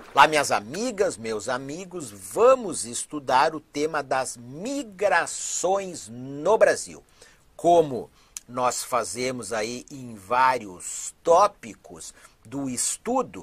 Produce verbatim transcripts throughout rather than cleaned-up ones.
Lá, minhas amigas, meus amigos, vamos estudar o tema das migrações no Brasil. Como nós fazemos aí em vários tópicos do estudo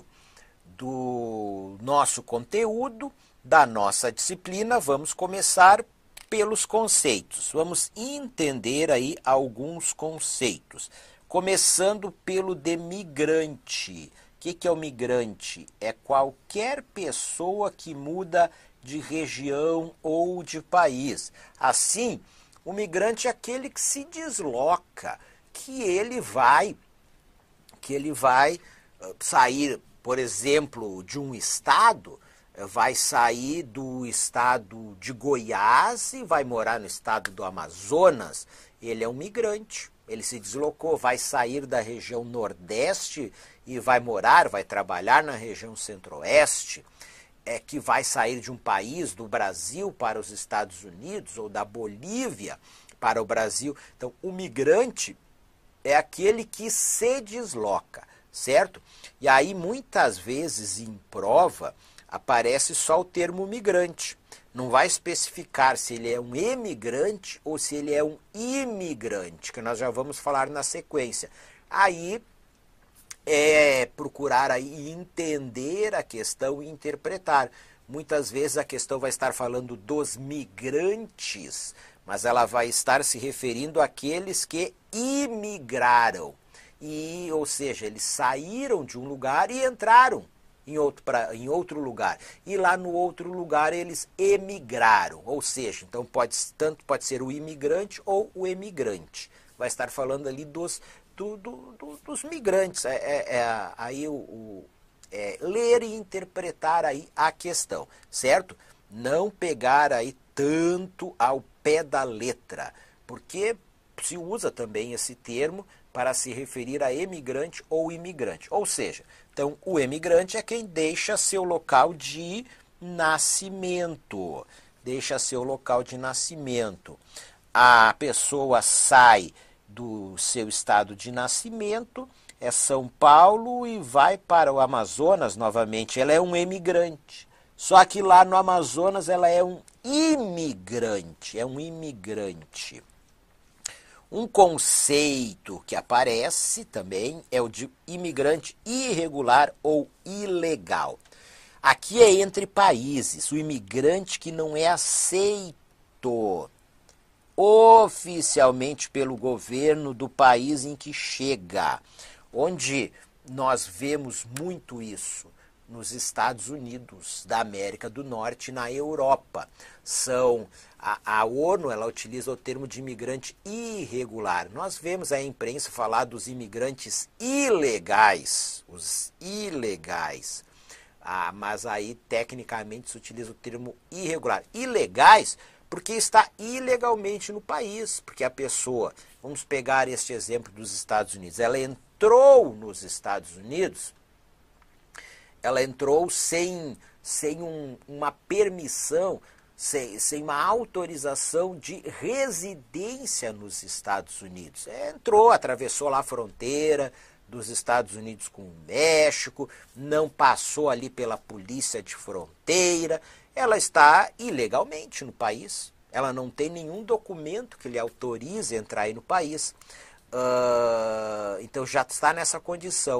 do nosso conteúdo, da nossa disciplina, vamos começar pelos conceitos. Vamos entender aí alguns conceitos. Começando pelo de migrante. O que, que é o migrante? É qualquer pessoa que muda de região ou de país. Assim, o migrante é aquele que se desloca, que ele vai, que ele vai sair, por exemplo, de um estado, vai sair do estado de Goiás e vai morar no estado do Amazonas. Ele é um migrante. Ele se deslocou, vai sair da região Nordeste e vai morar, vai trabalhar na região Centro-Oeste, é que vai sair de um país, do Brasil para os Estados Unidos, ou da Bolívia para o Brasil. Então, o migrante é aquele que se desloca, certo? E aí, muitas vezes, em prova, aparece só o termo migrante. Não vai especificar se ele é um emigrante ou se ele é um imigrante, que nós já vamos falar na sequência. Aí é procurar aí entender a questão e interpretar. Muitas vezes a questão vai estar falando dos migrantes, mas ela vai estar se referindo àqueles que imigraram. E, ou seja, eles saíram de um lugar e entraram Em outro, pra, em outro lugar. E lá no outro lugar eles emigraram. Ou seja, então pode, tanto pode ser o imigrante ou o emigrante. Vai estar falando ali dos, do, do, do, dos migrantes. É, é, é, aí o, o é, ler e interpretar aí a questão, certo? Não pegar aí tanto ao pé da letra, porque se usa também esse termo para se referir a emigrante ou imigrante. Ou seja, então o emigrante é quem deixa seu local de nascimento. Deixa seu local de nascimento. A pessoa sai do seu estado de nascimento, é São Paulo, e vai para o Amazonas novamente. Ela é um emigrante. Só que lá no Amazonas ela é um imigrante. É um imigrante. Um conceito que aparece também é o de imigrante irregular ou ilegal. Aqui é entre países, o imigrante que não é aceito oficialmente pelo governo do país em que chega, onde nós vemos muito isso nos Estados Unidos da América do Norte e na Europa. São a, a ONU, ela utiliza o termo de imigrante irregular. Nós vemos a imprensa falar dos imigrantes ilegais, os ilegais. Ah, mas aí tecnicamente se utiliza o termo irregular. Ilegais porque está ilegalmente no país, porque a pessoa, vamos pegar este exemplo dos Estados Unidos, ela entrou nos Estados Unidos, ela entrou sem, sem um, uma permissão, sem, sem uma autorização de residência nos Estados Unidos. Entrou, atravessou lá a fronteira dos Estados Unidos com o México, não passou ali pela polícia de fronteira, ela está ilegalmente no país, ela não tem nenhum documento que lhe autorize a entrar aí no país, uh, então já está nessa condição.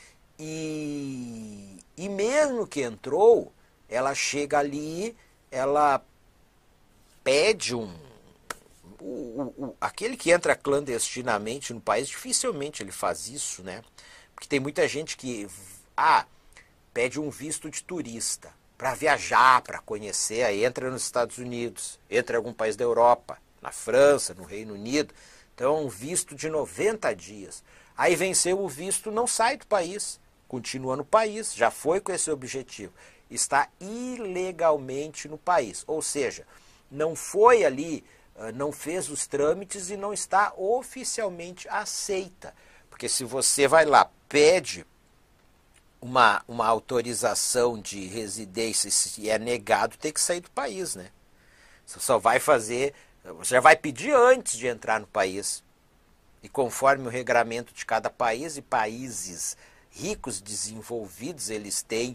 E, e mesmo que entrou, ela chega ali, ela pede um... O, o, o, aquele que entra clandestinamente no país, dificilmente ele faz isso, né? Porque tem muita gente que ah, pede um visto de turista para viajar, para conhecer, aí entra nos Estados Unidos, entra em algum país da Europa, na França, no Reino Unido. Então, um visto de noventa dias. Aí venceu o visto, não sai do país, continua no país, já foi com esse objetivo. Está ilegalmente no país, ou seja, não foi ali, não fez os trâmites e não está oficialmente aceita. Porque se você vai lá, pede uma, uma autorização de residência, se é negado, tem que sair do país, né? Você só vai fazer, você já vai pedir antes de entrar no país. E conforme o regramento de cada país, e países ricos, desenvolvidos, eles têm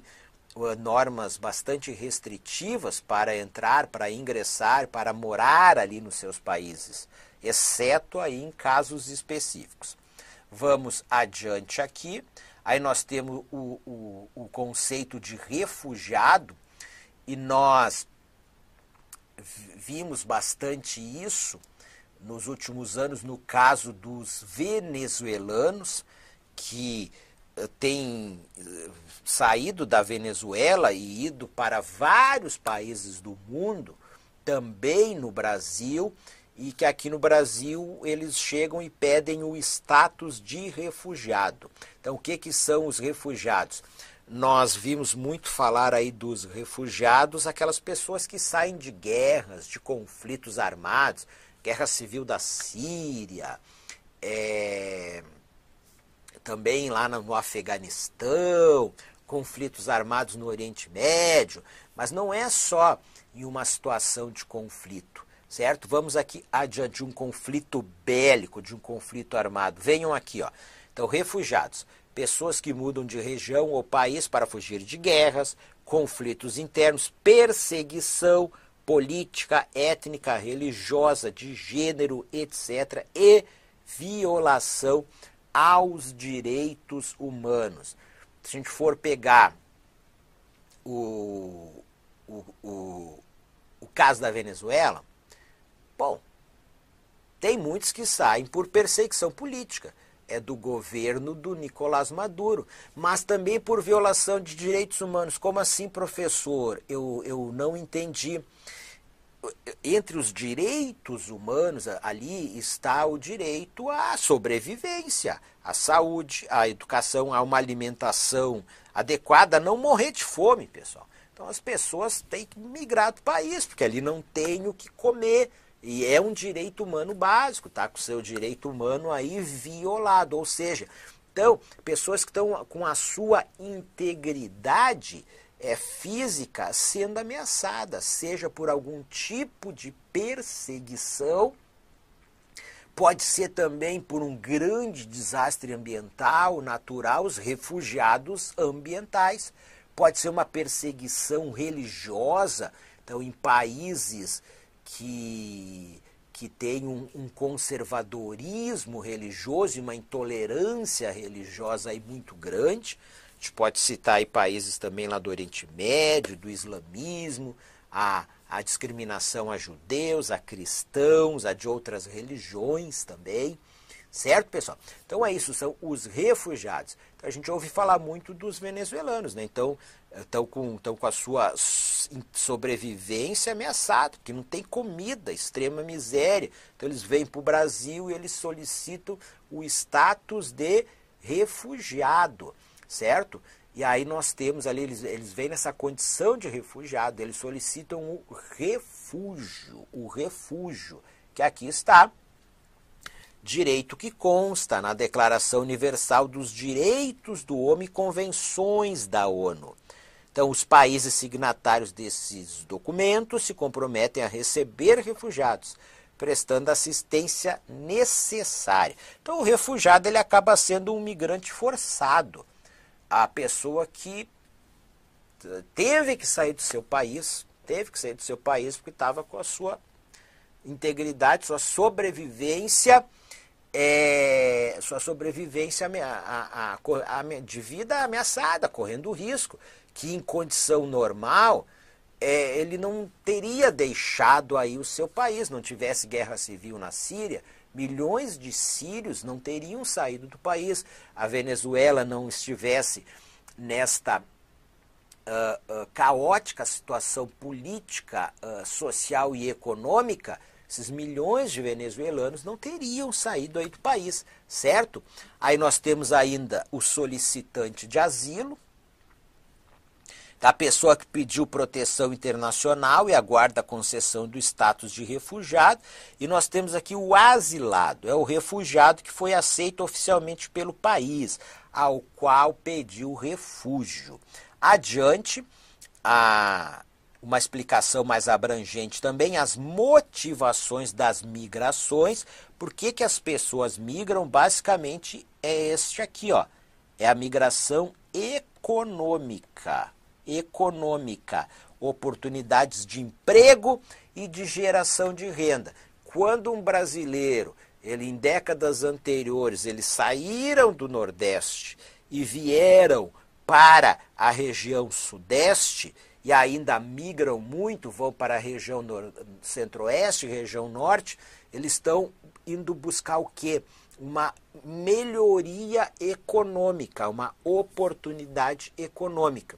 normas bastante restritivas para entrar, para ingressar, para morar ali nos seus países, exceto aí em casos específicos. Vamos adiante aqui, aí nós temos o, o, o conceito de refugiado, e nós vimos bastante isso nos últimos anos no caso dos venezuelanos, que têm saído da Venezuela e ido para vários países do mundo, também no Brasil, e que aqui no Brasil eles chegam e pedem o status de refugiado. Então, o que, que são os refugiados? Nós vimos muito falar aí dos refugiados, aquelas pessoas que saem de guerras, de conflitos armados, guerra civil da Síria, é, também lá no Afeganistão, conflitos armados no Oriente Médio, mas não é só em uma situação de conflito, certo? Vamos aqui adiante de um conflito bélico, de um conflito armado. Venham aqui, ó. Então, refugiados, pessoas que mudam de região ou país para fugir de guerras, conflitos internos, perseguição política, étnica, religiosa, de gênero, etcétera, e violação aos direitos humanos. Se a gente for pegar o, o, o, o caso da Venezuela, bom, tem muitos que saem por perseguição política. É do governo do Nicolás Maduro, mas também por violação de direitos humanos. Como assim, professor? Eu, eu não entendi. Entre os direitos humanos, ali está o direito à sobrevivência, à saúde, à educação, a uma alimentação adequada, a não morrer de fome, pessoal. Então as pessoas têm que migrar do país, porque ali não tem o que comer. E é um direito humano básico, tá? Com o seu direito humano aí violado. Ou seja, então, pessoas que estão com a sua integridade é, física sendo ameaçada, seja por algum tipo de perseguição, pode ser também por um grande desastre ambiental, natural, os refugiados ambientais, pode ser uma perseguição religiosa, então em países que, que tem um, um conservadorismo religioso e uma intolerância religiosa aí muito grande. A gente pode citar aí países também lá do Oriente Médio, do islamismo, a, a discriminação a judeus, a cristãos, a de outras religiões também. Certo, pessoal? Então é isso, são os refugiados. Então a gente ouve falar muito dos venezuelanos, né? Então estão com, estão com a sua sobrevivência ameaçada, porque não tem comida, extrema miséria. Então eles vêm para o Brasil e eles solicitam o status de refugiado, certo? E aí nós temos ali, eles, eles vêm nessa condição de refugiado, eles solicitam o refúgio, o refúgio, que aqui está. Direito que consta na Declaração Universal dos Direitos do Homem e convenções da ONU. Então, os países signatários desses documentos se comprometem a receber refugiados, prestando assistência necessária. Então, o refugiado ele acaba sendo um migrante forçado, a pessoa que teve que sair do seu país, teve que sair do seu país porque estava com a sua integridade, sua sobrevivência, é, sua sobrevivência a, a, a, a, de vida ameaçada, correndo risco, que em condição normal é, ele não teria deixado aí o seu país, não tivesse guerra civil na Síria, milhões de sírios não teriam saído do país, a Venezuela não estivesse nesta uh, uh, caótica situação política, uh, social e econômica, esses milhões de venezuelanos não teriam saído aí do país, certo? Aí nós temos ainda o solicitante de asilo, a pessoa que pediu proteção internacional e aguarda a concessão do status de refugiado. E nós temos aqui o asilado, é o refugiado que foi aceito oficialmente pelo país, ao qual pediu refúgio. Adiante, a... uma explicação mais abrangente também, as motivações das migrações. Por que que as pessoas migram? Basicamente é este aqui, ó, é a migração econômica. econômica, oportunidades de emprego e de geração de renda. Quando um brasileiro, ele em décadas anteriores, eles saíram do Nordeste e vieram para a região Sudeste, e ainda migram muito, vão para a região Centro-Oeste, região Norte, eles estão indo buscar o quê? Uma melhoria econômica, uma oportunidade econômica.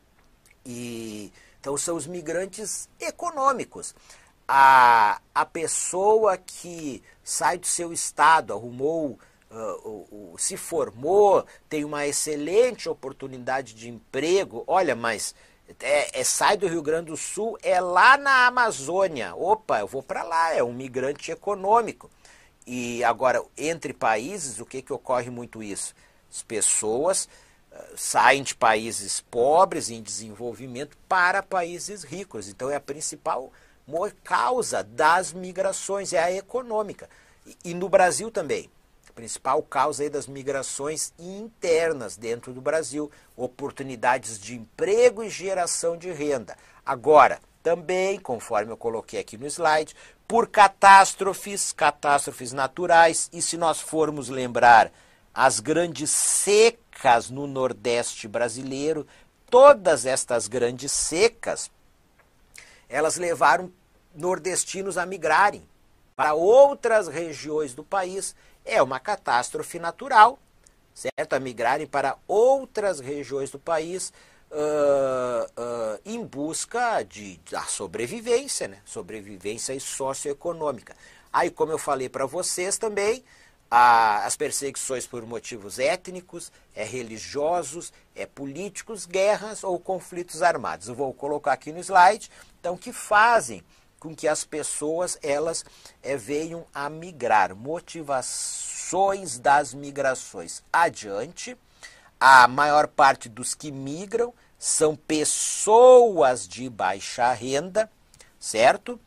E, então são os migrantes econômicos. A, a pessoa que sai do seu estado, arrumou, uh, uh, uh, se formou, tem uma excelente oportunidade de emprego, olha, mas é, é, sai do Rio Grande do Sul, é lá na Amazônia, opa, eu vou para lá, é um migrante econômico. E agora, entre países, o que, que ocorre muito isso? As pessoas uh, saem de países pobres, em desenvolvimento, para países ricos. Então é a principal causa das migrações, é a econômica. E, e no Brasil também. A principal causa aí das migrações internas dentro do Brasil, oportunidades de emprego e geração de renda. Agora, também, conforme eu coloquei aqui no slide, por catástrofes, catástrofes naturais, e se nós formos lembrar as grandes secas no Nordeste brasileiro, todas estas grandes secas, elas levaram nordestinos a migrarem para outras regiões do país. É uma catástrofe natural, certo? A migrarem para outras regiões do país uh, uh, em busca de, da sobrevivência, né? Sobrevivência socioeconômica. Aí, como eu falei para vocês também, a, as perseguições por motivos étnicos, é religiosos, é políticos, guerras ou conflitos armados. Eu vou colocar aqui no slide, então, que fazem com que as pessoas elas é, venham a migrar. Motivações das migrações. Adiante, a maior parte dos que migram são pessoas de baixa renda, certo?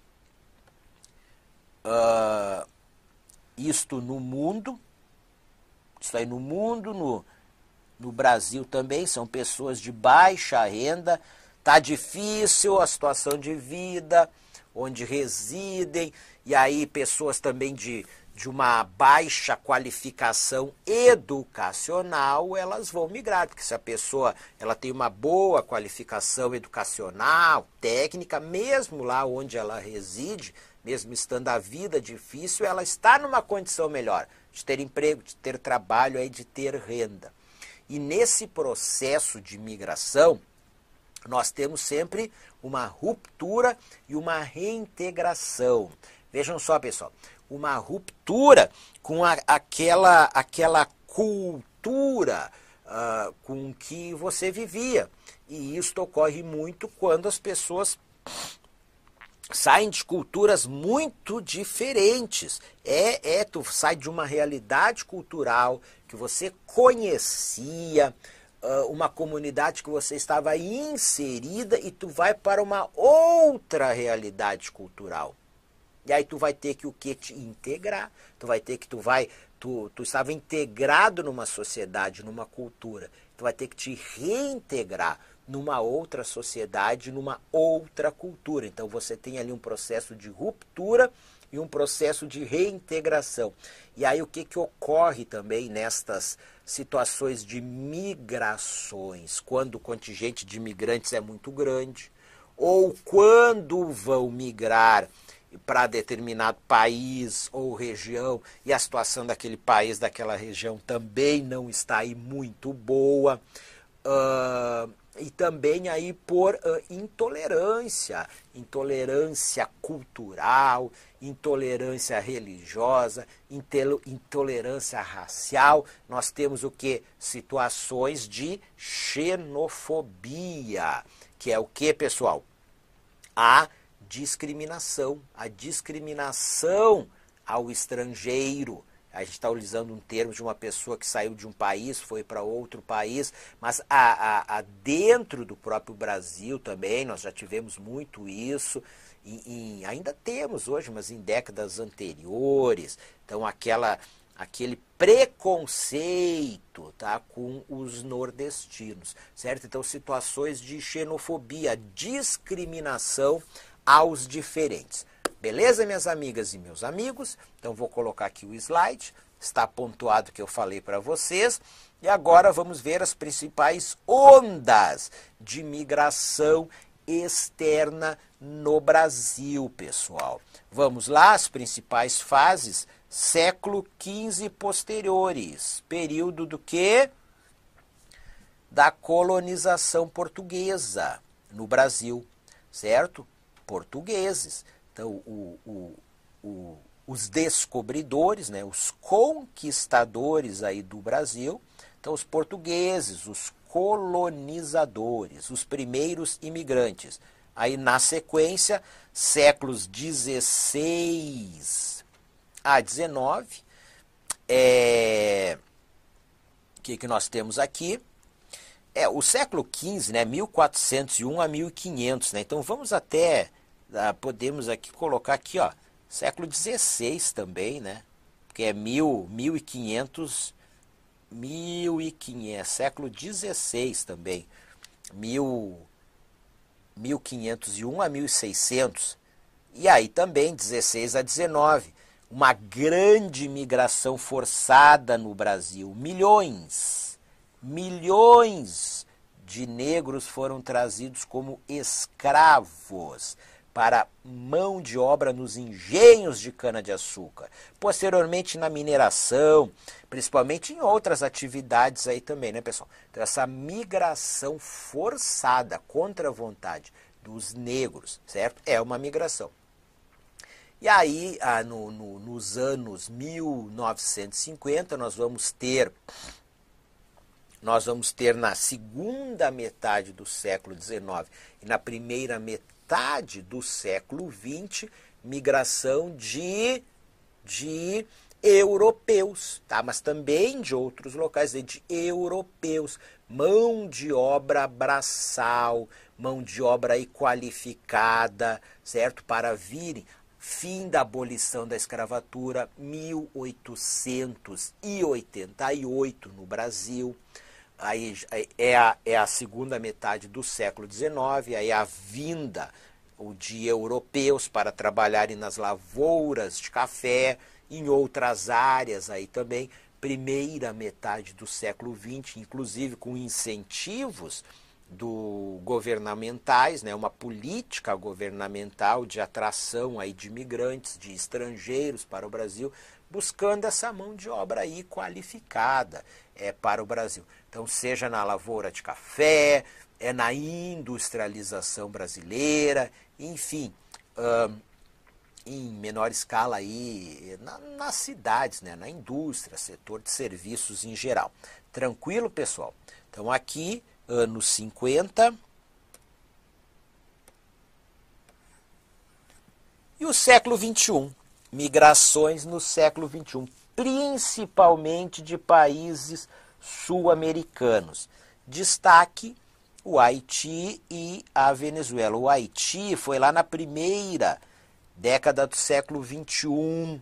Uh, isto no mundo, isso aí no mundo, no, no Brasil também, são pessoas de baixa renda. Tá difícil a situação de vida, onde residem, e aí pessoas também de, de uma baixa qualificação educacional, elas vão migrar, porque se a pessoa ela tem uma boa qualificação educacional, técnica, mesmo lá onde ela reside, mesmo estando a vida difícil, ela está numa condição melhor de ter emprego, de ter trabalho, aí, de ter renda. E nesse processo de migração, nós temos sempre uma ruptura e uma reintegração. Vejam só, pessoal, uma ruptura com a, aquela, aquela cultura uh, com que você vivia. E isso ocorre muito quando as pessoas saem de culturas muito diferentes. É, é, tu sai de uma realidade cultural que você conhecia, uma comunidade que você estava inserida, e tu vai para uma outra realidade cultural. E aí tu vai ter que o que? Te integrar. Tu vai ter que tu vai tu, tu estava integrado numa sociedade, numa cultura. Tu vai ter que te reintegrar numa outra sociedade, numa outra cultura. Então você tem ali um processo de ruptura e um processo de reintegração. E aí o que, que ocorre também nestas situações de migrações, quando o contingente de imigrantes é muito grande, ou quando vão migrar para determinado país ou região e a situação daquele país, daquela região também não está aí muito boa, uh, e também aí por uh, intolerância, intolerância cultural, intolerância religiosa, intolerância racial. Nós temos o que? Situações de xenofobia, que é o que, pessoal? A discriminação, a discriminação ao estrangeiro. A gente está utilizando um termo de uma pessoa que saiu de um país, foi para outro país, mas a, a, a dentro do próprio Brasil também, nós já tivemos muito isso, e, e ainda temos hoje, mas em décadas anteriores. Então aquela, aquele preconceito, tá, com os nordestinos, certo? Então, situações de xenofobia, discriminação aos diferentes. Beleza, minhas amigas e meus amigos? Então, vou colocar aqui o slide, está pontuado o que eu falei para vocês, e agora vamos ver as principais ondas de migração externa no Brasil, pessoal. Vamos lá, as principais fases, século quinze e posteriores, período do quê? Da colonização portuguesa no Brasil, certo? Portugueses. Então, o, o, o, os descobridores, né, os conquistadores aí do Brasil, então os portugueses, os colonizadores, os primeiros imigrantes. Aí, na sequência, séculos dezesseis a dezenove, é... o que, que nós temos aqui? É, o século quinze, né, mil quatrocentos e um a mil e quinhentos, né, então vamos até, ah, podemos aqui colocar aqui, ó, século dezesseis também, né, que é mil, mil e quinhentos, mil e quinhentos, século dezesseis também, mil, mil quinhentos e um a mil e seiscentos, e aí também dezesseis a dezenove, uma grande migração forçada no Brasil, milhões, milhões de negros foram trazidos como escravos para mão de obra nos engenhos de cana-de-açúcar, posteriormente na mineração, principalmente em outras atividades aí também, né, pessoal? Então, essa migração forçada contra a vontade dos negros, certo? É uma migração. E aí, ah, no, no, nos anos mil novecentos e cinquenta, nós vamos ter, nós vamos ter na segunda metade do século dezenove e na primeira metade do século vinte, migração de, de europeus, tá? Mas também de outros locais, de europeus, mão de obra braçal, mão de obra aí qualificada, certo? Para virem. Fim da abolição da escravatura, mil oitocentos e oitenta e oito no Brasil. Aí é a, é a segunda metade do século dezenove, aí a vinda de europeus para trabalharem nas lavouras de café, em outras áreas aí também. Primeira metade do século vinte, inclusive com incentivos do governamentais, né, uma política governamental de atração aí de imigrantes, de estrangeiros para o Brasil, buscando essa mão de obra aí qualificada é, para o Brasil. Então, seja na lavoura de café, é na industrialização brasileira, enfim, hum, em menor escala aí na, nas cidades, né, na indústria, setor de serviços em geral. Tranquilo, pessoal? Então, aqui anos cinquenta. E o século vinte e um. Migrações no século vinte e um, principalmente de países sul-americanos. Destaque o Haiti e a Venezuela. O Haiti foi lá na primeira década do século vinte e um.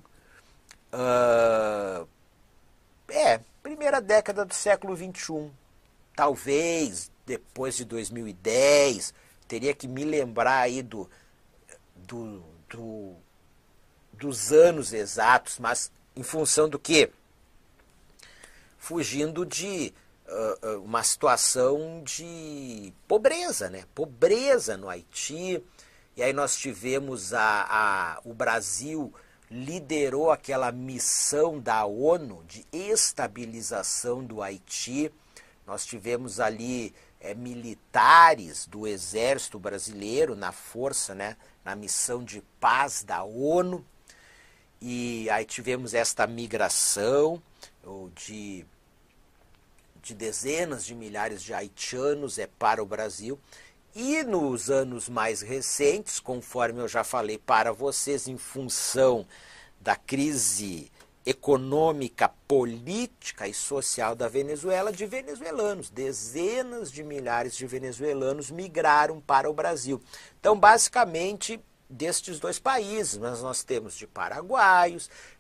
Uh, é, primeira década do século vinte e um. Talvez, depois de dois mil e dez, teria que me lembrar aí do, do, do, dos anos exatos, mas em função do quê? Fugindo de uh, uma situação de pobreza, né? Pobreza no Haiti. E aí nós tivemos a, a, o Brasil liderou aquela missão da ONU de estabilização do Haiti. Nós tivemos ali é, militares do exército brasileiro na força, né, na missão de paz da ONU. E aí tivemos esta migração de, de dezenas de milhares de haitianos é, para o Brasil. E nos anos mais recentes, conforme eu já falei para vocês, em função da crise econômica, política e social da Venezuela, de venezuelanos. Dezenas de milhares de venezuelanos migraram para o Brasil. Então, basicamente, destes dois países, mas nós temos de paraguaios,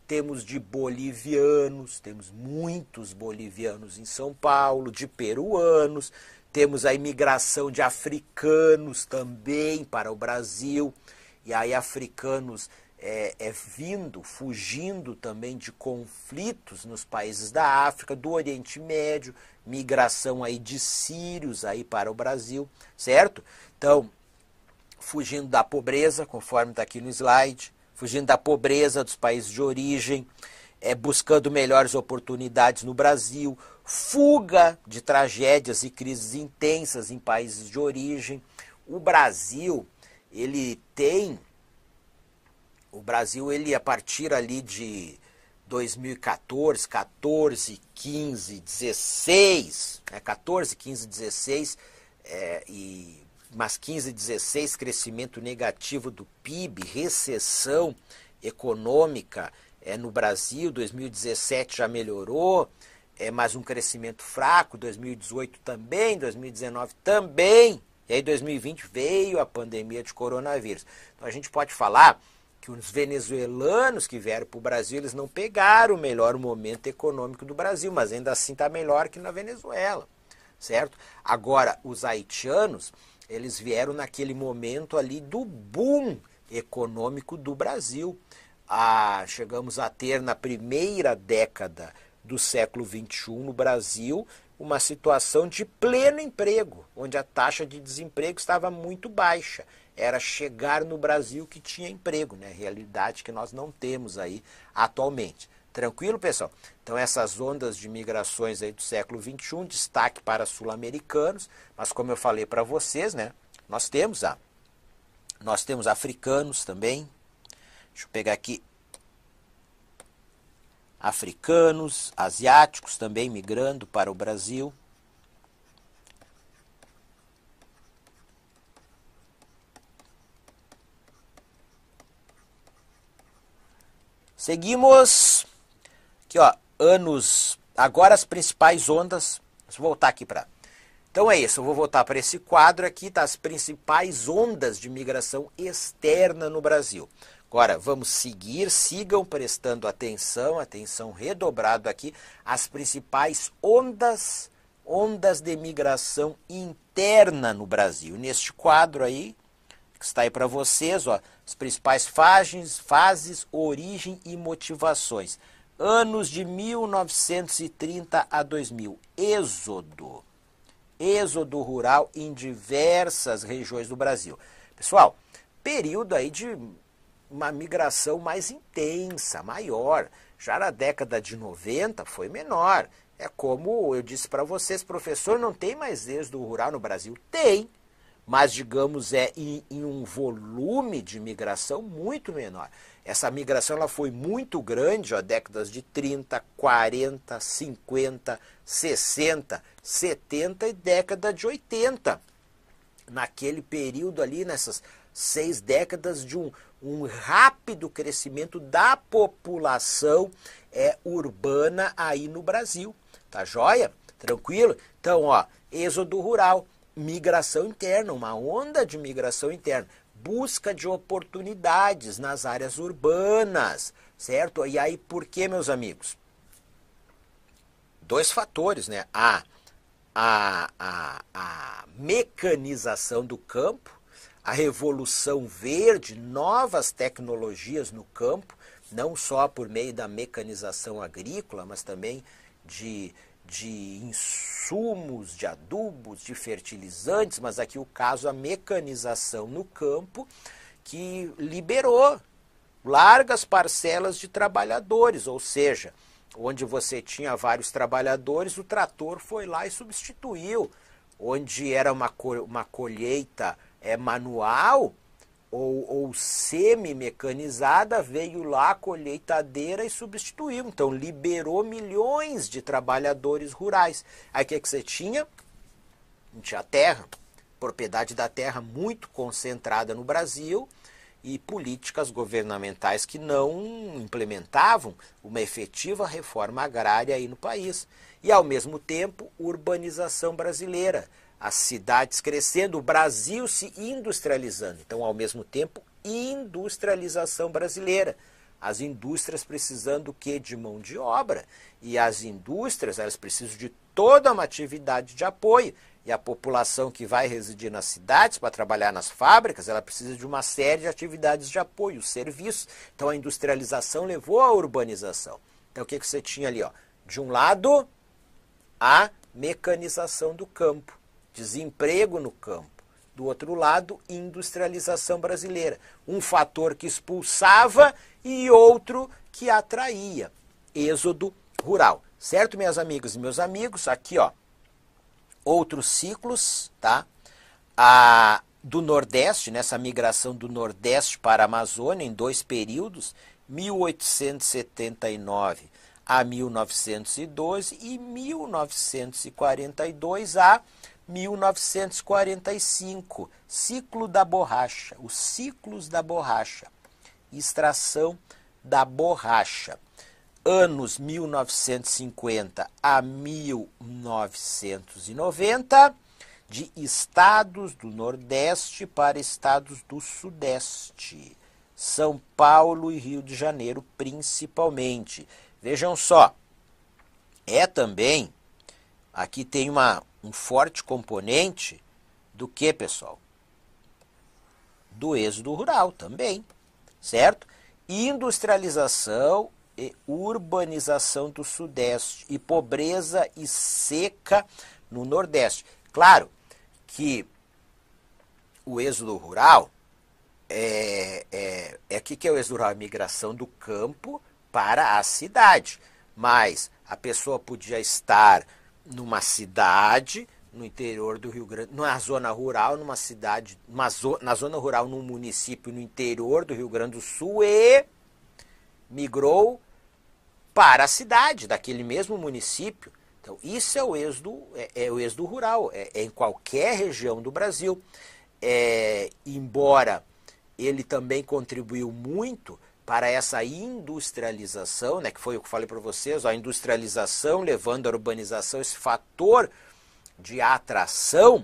temos de bolivianos, temos muitos bolivianos em São Paulo, de peruanos, temos a imigração de africanos também para o Brasil, e aí africanos é, é vindo, fugindo também de conflitos nos países da África, do Oriente Médio, migração aí de sírios aí para o Brasil, certo? Então, fugindo da pobreza, conforme está aqui no slide, fugindo da pobreza dos países de origem, é, buscando melhores oportunidades no Brasil, fuga de tragédias e crises intensas em países de origem. O Brasil, ele tem, o Brasil, ele a partir ali de dois mil e quatorze, quatorze, quinze, dezesseis, né, quatorze, quinze, dezesseis, é, e, mas quinze, dezesseis, crescimento negativo do P I B, recessão econômica é, no Brasil, dois mil e dezessete já melhorou, é, mas um crescimento fraco, dois mil e dezoito também, dois mil e dezenove também, e aí dois mil e vinte veio a pandemia de coronavírus. Então a gente pode falar que os venezuelanos que vieram para o Brasil, eles não pegaram o melhor momento econômico do Brasil, mas ainda assim está melhor que na Venezuela, certo? Agora, os haitianos, eles vieram naquele momento ali do boom econômico do Brasil. Ah, chegamos a ter na primeira década do século vinte e um no Brasil uma situação de pleno emprego, onde a taxa de desemprego estava muito baixa. Era chegar no Brasil que tinha emprego, né? Realidade que nós não temos aí atualmente. Tranquilo, pessoal? Então essas ondas de migrações aí do século vinte e um, destaque para sul-americanos, mas como eu falei para vocês, né? Nós temos, ah, nós temos africanos também. Deixa eu pegar aqui. Africanos, asiáticos também migrando para o Brasil. Seguimos, aqui ó, anos, agora as principais ondas, vou voltar aqui para... Então é isso, eu vou voltar para esse quadro aqui, tá? As principais ondas de migração externa no Brasil. Agora, vamos seguir, sigam prestando atenção, atenção redobrado aqui, as principais ondas, ondas de migração interna no Brasil. Neste quadro aí, que está aí para vocês, ó, as principais fases, fases, origem e motivações. Anos de mil novecentos e trinta a dois mil, êxodo. Êxodo rural em diversas regiões do Brasil. Pessoal, período aí de uma migração mais intensa, maior. Já na década de noventa foi menor. É como eu disse para vocês, professor, não tem mais êxodo rural no Brasil? Tem. Mas, digamos, é em, em um volume de migração muito menor. Essa migração ela foi muito grande, ó, décadas de trinta, quarenta, cinquenta, sessenta, setenta e década de oitenta. Naquele período ali, nessas seis décadas de um, um rápido crescimento da população é, urbana aí no Brasil. Tá joia? Tranquilo? Então, ó, êxodo rural. Migração interna, uma onda de migração interna, busca de oportunidades nas áreas urbanas, certo? E aí, por que, meus amigos? Dois fatores, né? A, a, a, a mecanização do campo, a revolução verde, novas tecnologias no campo, não só por meio da mecanização agrícola, mas também de... de insumos, de adubos, de fertilizantes, mas aqui o caso a mecanização no campo que liberou largas parcelas de trabalhadores, ou seja, onde você tinha vários trabalhadores, o trator foi lá e substituiu, onde era uma, uma colheita é, manual, ou, ou semi-mecanizada, veio lá a colheitadeira e substituiu. Então, liberou milhões de trabalhadores rurais. Aí, o que, que você tinha? Não tinha terra. Propriedade da terra muito concentrada no Brasil e políticas governamentais que não implementavam uma efetiva reforma agrária aí no país. E, ao mesmo tempo, urbanização brasileira. As cidades crescendo, o Brasil se industrializando. Então, ao mesmo tempo, industrialização brasileira. As indústrias precisando do quê? De mão de obra. E as indústrias, elas precisam de toda uma atividade de apoio. E a população que vai residir nas cidades para trabalhar nas fábricas, ela precisa de uma série de atividades de apoio, serviços. Então a industrialização levou à urbanização. Então o que, que você tinha ali? Ó? De um lado, a mecanização do campo, desemprego no campo. Do outro lado, industrialização brasileira. Um fator que expulsava e outro que atraía. Êxodo rural. Certo, minhas amigas e meus amigos? Aqui, ó, outros ciclos, tá? A, do Nordeste, nessa migração do Nordeste para a Amazônia, em dois períodos, mil oitocentos e setenta e nove a mil novecentos e doze e mil novecentos e quarenta e dois a mil novecentos e quarenta e cinco, ciclo da borracha, os ciclos da borracha, extração da borracha, anos mil novecentos e cinquenta a mil novecentos e noventa, de estados do Nordeste para estados do Sudeste, São Paulo e Rio de Janeiro principalmente. Vejam só, é também, aqui tem uma, um forte componente do que, pessoal? Do êxodo rural também, certo? Industrialização e urbanização do Sudeste e pobreza e seca no Nordeste. Claro que o êxodo rural, é, é, é que, que é o êxodo rural? A migração do campo para a cidade, mas a pessoa podia estar numa cidade, no interior do Rio Grande, numa zona rural, numa cidade, numa zo, na zona rural, num município no interior do Rio Grande do Sul e migrou para a cidade daquele mesmo município. Então, isso é o êxodo, é, é o êxodo rural, é, é em qualquer região do Brasil. É, embora ele também contribuiu muito para essa industrialização, né, que foi o que eu falei para vocês, a industrialização levando à urbanização, esse fator de atração,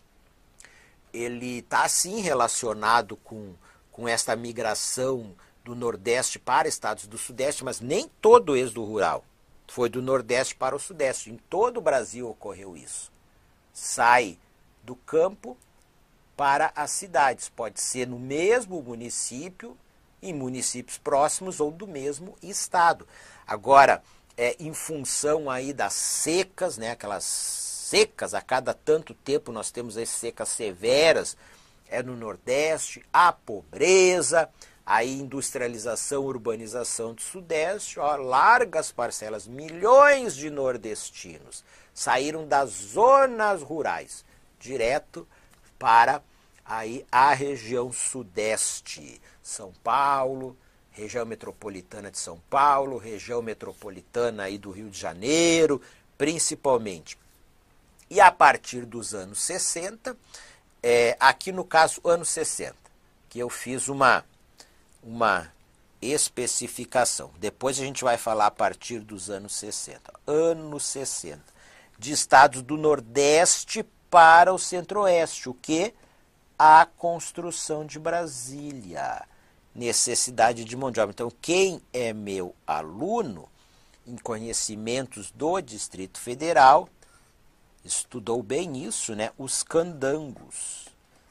ele está sim relacionado com, com esta migração do Nordeste para estados do Sudeste, mas nem todo o êxodo rural foi do Nordeste para o Sudeste. Em todo o Brasil ocorreu isso. Sai do campo para as cidades. Pode ser no mesmo município, em municípios próximos ou do mesmo estado. Agora, é, em função aí das secas, né, aquelas secas, a cada tanto tempo nós temos as secas severas, é no Nordeste, a pobreza, a industrialização, urbanização do Sudeste, ó, largas parcelas, milhões de nordestinos saíram das zonas rurais, direto para aí a região Sudeste, São Paulo, região metropolitana de São Paulo, região metropolitana aí do Rio de Janeiro, principalmente. E a partir dos anos sessenta, é, aqui no caso anos sessenta, que eu fiz uma, uma especificação. Depois a gente vai falar a partir dos anos sessenta. Anos sessenta, de estados do Nordeste para o Centro-Oeste, o que? A construção de Brasília, necessidade de mão de obra. Então, quem é meu aluno em conhecimentos do Distrito Federal, estudou bem isso, né? Os candangos.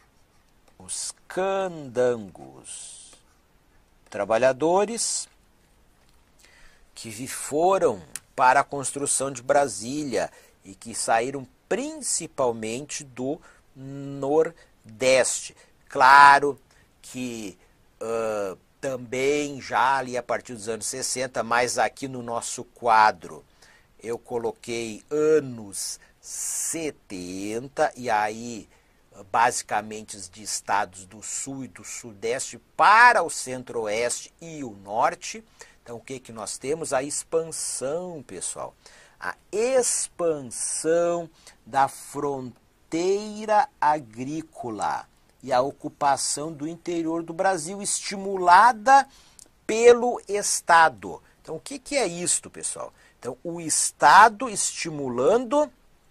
Os candangos. Trabalhadores que foram para a construção de Brasília e que saíram principalmente do Nordeste. Claro que uh, também já ali a partir dos anos sessenta, mas aqui no nosso quadro eu coloquei anos setenta, e aí basicamente de estados do Sul e do Sudeste para o Centro-Oeste e o Norte. Então o que, que nós temos? A expansão, pessoal. A expansão da fronteira agrícola e a ocupação do interior do Brasil estimulada pelo Estado. Então, o que, que é isto, pessoal? Então, o Estado estimulando,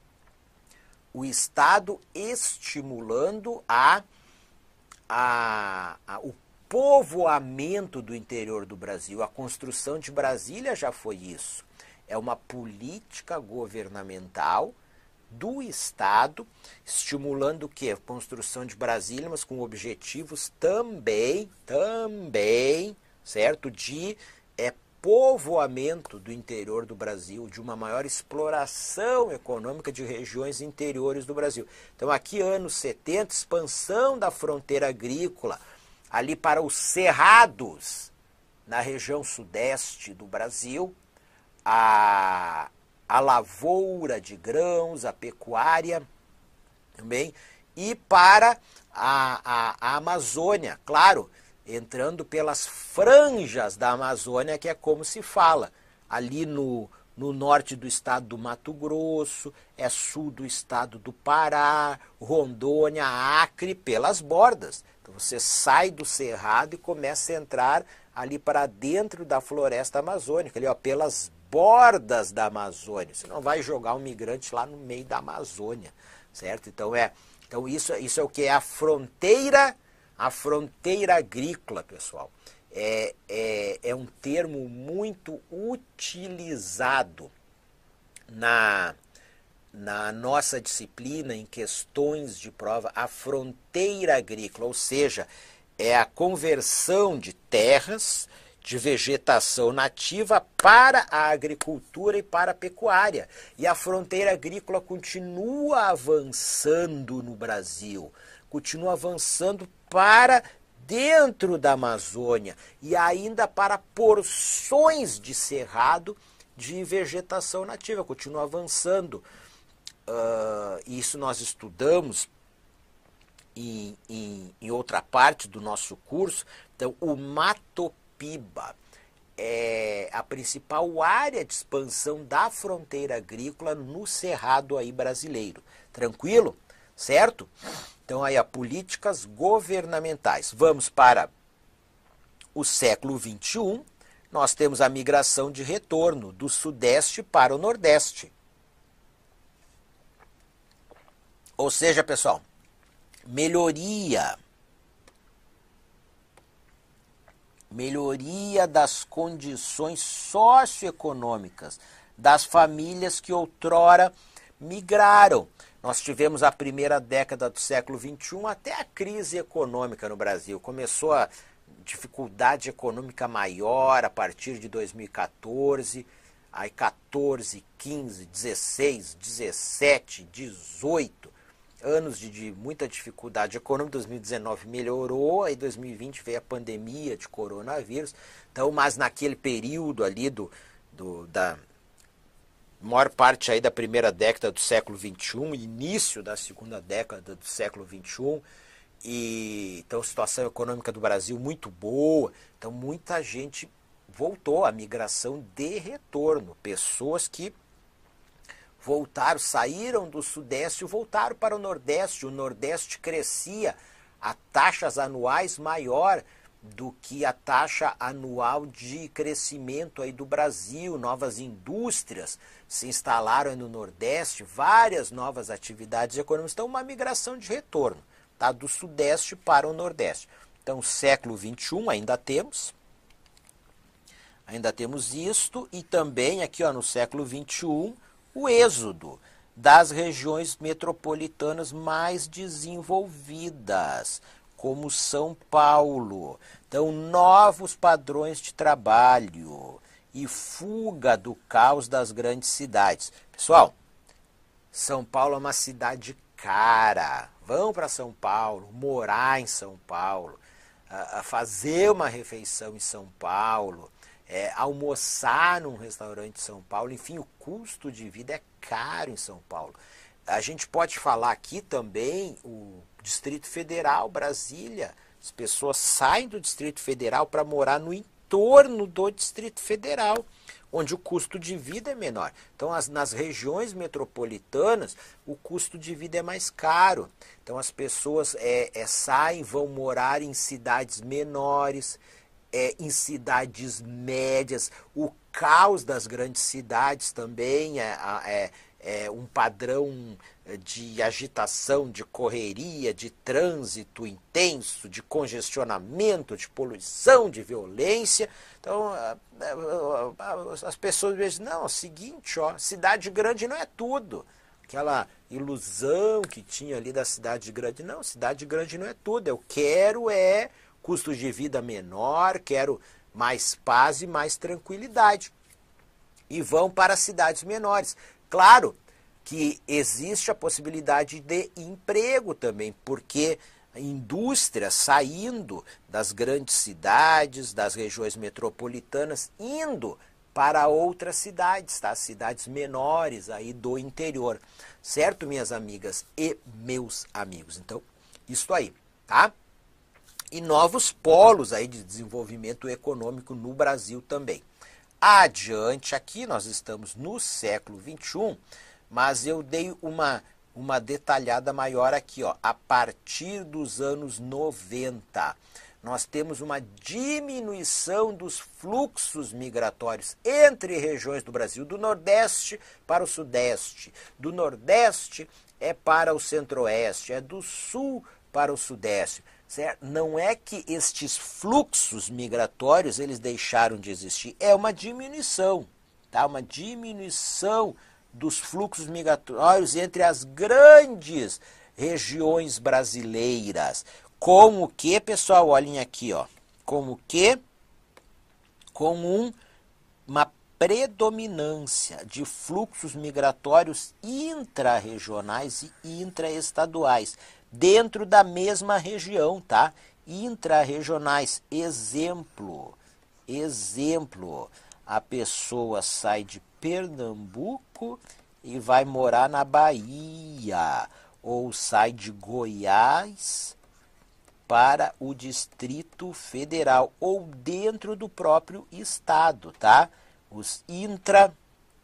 o Estado estimulando a, a, a, povoamento do interior do Brasil. A construção de Brasília já foi isso. É uma política governamental do Estado, estimulando o quê? A construção de Brasília, mas com objetivos também, também, certo? De é, povoamento do interior do Brasil, de uma maior exploração econômica de regiões interiores do Brasil. Então aqui, anos setenta, expansão da fronteira agrícola, ali para os cerrados, na região sudeste do Brasil, a, a lavoura de grãos, a pecuária também, e para a, a, a Amazônia, claro, entrando pelas franjas da Amazônia, que é como se fala, ali no, no norte do estado do Mato Grosso, é sul do estado do Pará, Rondônia, Acre, pelas bordas. Então você sai do cerrado e começa a entrar ali para dentro da floresta amazônica, ali, ó, pelas bordas da Amazônia. Você não vai jogar um migrante lá no meio da Amazônia, certo? Então, é, então isso, isso é o que é a fronteira, a fronteira agrícola, pessoal. É, é, é um termo muito utilizado na, na nossa disciplina em questões de prova, a fronteira agrícola, ou seja, é a conversão de terras, de vegetação nativa para a agricultura e para a pecuária. E a fronteira agrícola continua avançando no Brasil, continua avançando para dentro da Amazônia e ainda para porções de cerrado de vegetação nativa, continua avançando. Uh, isso nós estudamos em, em, em outra parte do nosso curso. Então, o Matopiba é a principal área de expansão da fronteira agrícola no cerrado aí brasileiro. Tranquilo? Certo? Então, aí, a políticas governamentais. Vamos para o século vinte e um. Nós temos a migração de retorno do Sudeste para o Nordeste. Ou seja, pessoal, melhoria, melhoria das condições socioeconômicas das famílias que outrora migraram. Nós tivemos a primeira década do século vinte e um até a crise econômica no Brasil. Começou a dificuldade econômica maior a partir de dois mil e quatorze, aí quatorze, quinze, dezesseis, dezessete, dezoito, anos de, de muita dificuldade econômica. Dois mil e dezenove melhorou, aí dois mil e vinte veio a pandemia de coronavírus. Então, mas naquele período ali do, do da maior parte aí da primeira década do século vinte e um, início da segunda década do século vinte e um, e então situação econômica do Brasil muito boa, então muita gente voltou, a migração de retorno, pessoas que voltaram, saíram do Sudeste e voltaram para o Nordeste. O Nordeste crescia a taxas anuais maior do que a taxa anual de crescimento aí do Brasil. Novas indústrias se instalaram no Nordeste, várias novas atividades econômicas. Então, uma migração de retorno, tá? Do Sudeste para o Nordeste. Então, século vinte e um ainda temos, ainda temos isto, e também aqui, ó, no século vinte e um, o êxodo das regiões metropolitanas mais desenvolvidas, como São Paulo. Então, novos padrões de trabalho e fuga do caos das grandes cidades. Pessoal, São Paulo é uma cidade cara. Vão para São Paulo, morar em São Paulo, a, a fazer uma refeição em São Paulo, é, almoçar num restaurante em São Paulo. Enfim, o custo de vida é caro em São Paulo. A gente pode falar aqui também o Distrito Federal, Brasília. As pessoas saem do Distrito Federal para morar no entorno do Distrito Federal, onde o custo de vida é menor. Então, as, nas regiões metropolitanas, o custo de vida é mais caro. Então, as pessoas é, é, saem, vão morar em cidades menores, é, em cidades médias. O caos das grandes cidades também é, é, é, um padrão de agitação, de correria, de trânsito intenso, de congestionamento, de poluição, de violência. Então, as pessoas dizem, não, é o seguinte, ó, cidade grande não é tudo. Aquela ilusão que tinha ali da cidade grande. Não, cidade grande não é tudo. Eu quero é custo de vida menor, quero mais paz e mais tranquilidade. E vão para cidades menores. Claro que existe a possibilidade de emprego também, porque indústrias saindo das grandes cidades, das regiões metropolitanas, indo para outras cidades, tá? Cidades menores aí do interior. Certo, minhas amigas e meus amigos? Então, isso aí, tá? E novos polos aí de desenvolvimento econômico no Brasil também. Adiante aqui, nós estamos no século vinte e um, mas eu dei uma, uma detalhada maior aqui, ó, a partir dos anos noventa. Nós temos uma diminuição dos fluxos migratórios entre regiões do Brasil, do Nordeste para o Sudeste, do Nordeste é para o Centro-Oeste, é do Sul para o Sudeste. Certo? Não é que estes fluxos migratórios eles deixaram de existir, é uma diminuição, tá? Uma diminuição dos fluxos migratórios entre as grandes regiões brasileiras. Com o que, pessoal? Olhem aqui, ó. Com o que? Com um, uma predominância de fluxos migratórios intra-regionais e intraestaduais, dentro da mesma região, tá? Intra-regionais. Exemplo, exemplo, a pessoa sai de Pernambuco e vai morar na Bahia, ou sai de Goiás para o Distrito Federal, ou dentro do próprio estado, tá? Os intra,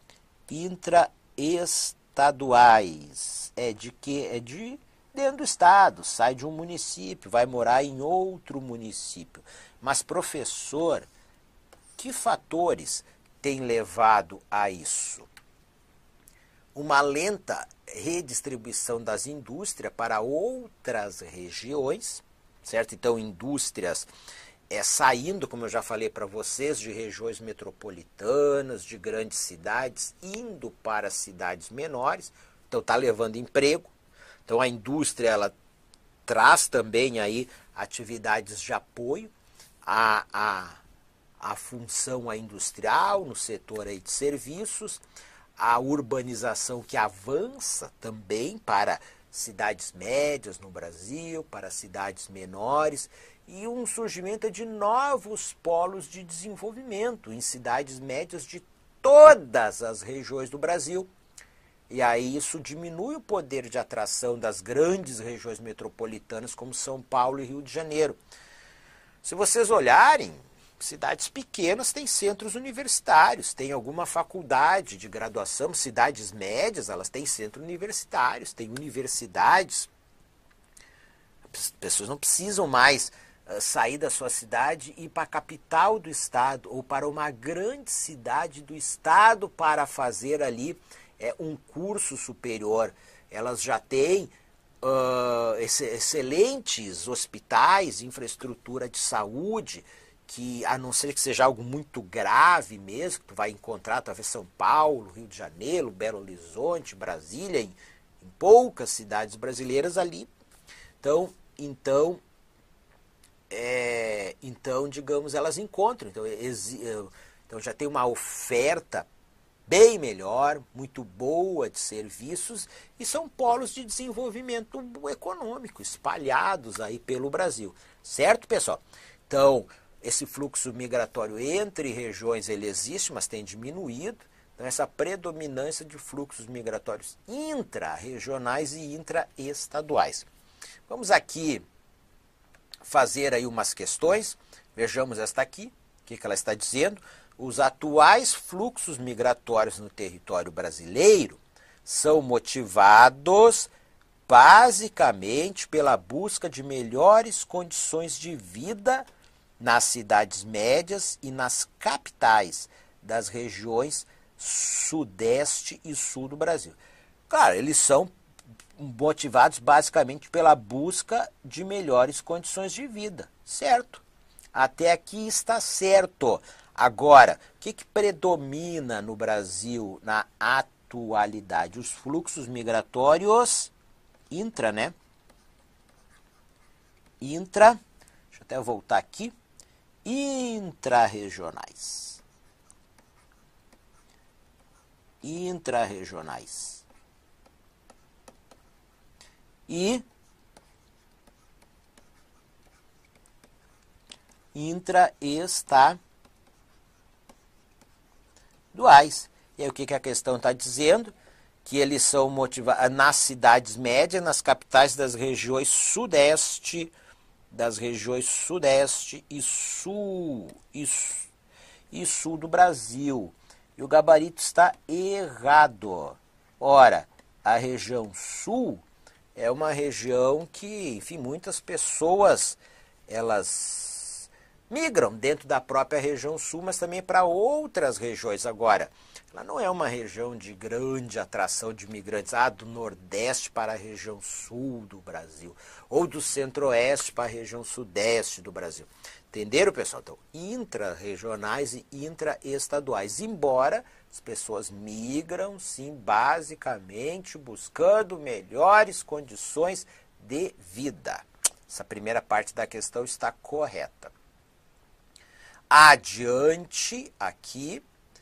intraestaduais, é de que? É de dentro do estado, sai de um município, vai morar em outro município. Mas, professor, que fatores têm levado a isso? Uma lenta redistribuição das indústrias para outras regiões, certo? Então, indústrias é, saindo, como eu já falei para vocês, de regiões metropolitanas, de grandes cidades, indo para cidades menores, então está levando emprego. Então, a indústria ela traz também aí atividades de apoio à, à, à função industrial no setor aí de serviços, a urbanização que avança também para cidades médias no Brasil, para cidades menores, e um surgimento de novos polos de desenvolvimento em cidades médias de todas as regiões do Brasil. E aí isso diminui o poder de atração das grandes regiões metropolitanas como São Paulo e Rio de Janeiro. Se vocês olharem, cidades pequenas têm centros universitários, tem alguma faculdade de graduação, cidades médias elas têm centros universitários, têm universidades. As pessoas não precisam mais uh, sair da sua cidade e ir para a capital do estado ou para uma grande cidade do estado para fazer ali é um curso superior. Elas já têm uh, ex excelentes hospitais, infraestrutura de saúde, que a não ser que seja algo muito grave mesmo, que tu vai encontrar talvez São Paulo, Rio de Janeiro, Belo Horizonte, Brasília, em, em poucas cidades brasileiras ali. Então, então, é, então digamos, elas encontram. Então, então já tem uma oferta bem melhor, muito boa de serviços, e são polos de desenvolvimento econômico espalhados aí pelo Brasil. Certo, pessoal? Então, esse fluxo migratório entre regiões ele existe, mas tem diminuído. Então, essa predominância de fluxos migratórios intra-regionais e intraestaduais. Vamos aqui fazer aí umas questões. Vejamos esta aqui, o que, que ela está dizendo. Os atuais fluxos migratórios no território brasileiro são motivados basicamente pela busca de melhores condições de vida nas cidades médias e nas capitais das regiões sudeste e sul do Brasil. Claro, eles são motivados basicamente pela busca de melhores condições de vida, certo? Até aqui está certo. Agora, o que, que predomina no Brasil na atualidade? Os fluxos migratórios intra, né? Intra, deixa eu até voltar aqui, intrarregionais. Intrarregionais. E intraestaduais. E aí o que, que a questão está dizendo? Que eles são motivados nas cidades médias, nas capitais das regiões sudeste, das regiões sudeste e sul, e, e sul do Brasil. E o gabarito está errado. Ora, a região sul é uma região que, enfim, muitas pessoas, elas migram dentro da própria região sul, mas também para outras regiões. Agora, ela não é uma região de grande atração de imigrantes, ah, do Nordeste para a região sul do Brasil, ou do Centro-Oeste para a região Sudeste do Brasil. Entenderam, pessoal? Então, intra-regionais e intraestaduais, embora as pessoas migram, sim, basicamente buscando melhores condições de vida. Essa primeira parte da questão está correta. Adiante, aqui,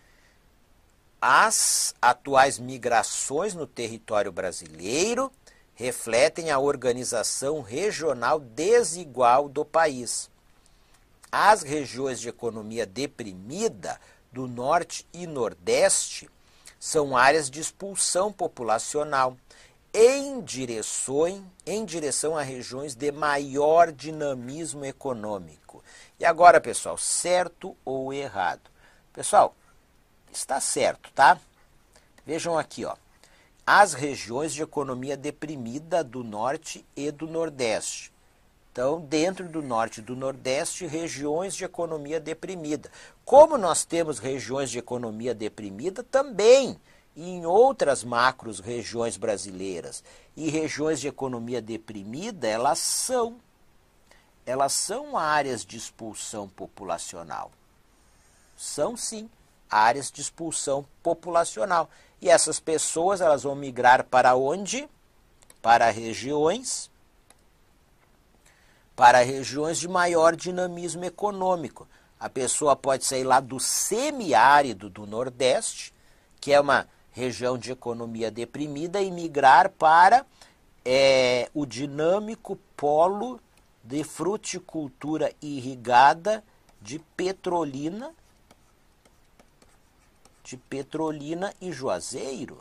as atuais migrações no território brasileiro refletem a organização regional desigual do país. As regiões de economia deprimida do Norte e Nordeste são áreas de expulsão populacional em direção, em direção a regiões de maior dinamismo econômico. E agora, pessoal, certo ou errado? Pessoal, está certo, tá? Vejam aqui, ó. As regiões de economia deprimida do Norte e do Nordeste. Então, dentro do Norte e do Nordeste, regiões de economia deprimida. Como nós temos regiões de economia deprimida também em outras macros regiões brasileiras. E regiões de economia deprimida, elas são, elas são áreas de expulsão populacional. São, sim, áreas de expulsão populacional. E essas pessoas, elas vão migrar para onde? Para regiões... para regiões de maior dinamismo econômico. A pessoa pode sair lá do semiárido do Nordeste, que é uma região de economia deprimida, e migrar para é, o dinâmico polo de fruticultura irrigada de Petrolina, de Petrolina e Juazeiro.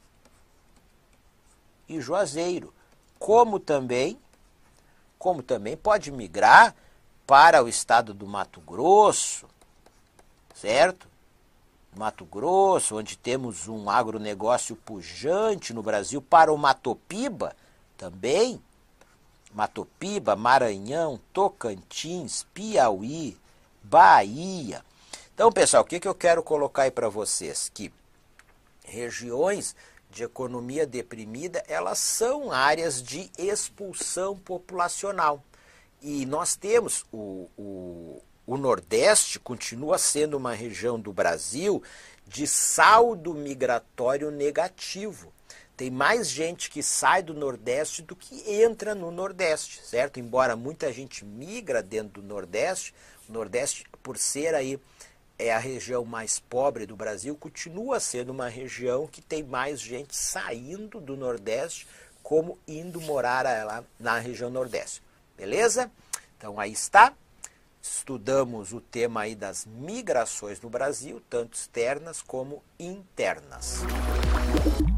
E Juazeiro, como também como também pode migrar para o estado do Mato Grosso, certo? Mato Grosso, onde temos um agronegócio pujante no Brasil, para o Matopiba também, Matopiba, Maranhão, Tocantins, Piauí, Bahia. Então, pessoal, o que, que eu quero colocar aí para vocês? Que regiões de economia deprimida, elas são áreas de expulsão populacional. E nós temos, o, o, o Nordeste continua sendo uma região do Brasil de saldo migratório negativo. Tem mais gente que sai do Nordeste do que entra no Nordeste, certo? Embora muita gente migra dentro do Nordeste, o Nordeste, por ser aí é a região mais pobre do Brasil, continua sendo uma região que tem mais gente saindo do Nordeste, como indo morar lá na região Nordeste. Beleza? Então aí está. Estudamos o tema aí das migrações no Brasil, tanto externas como internas.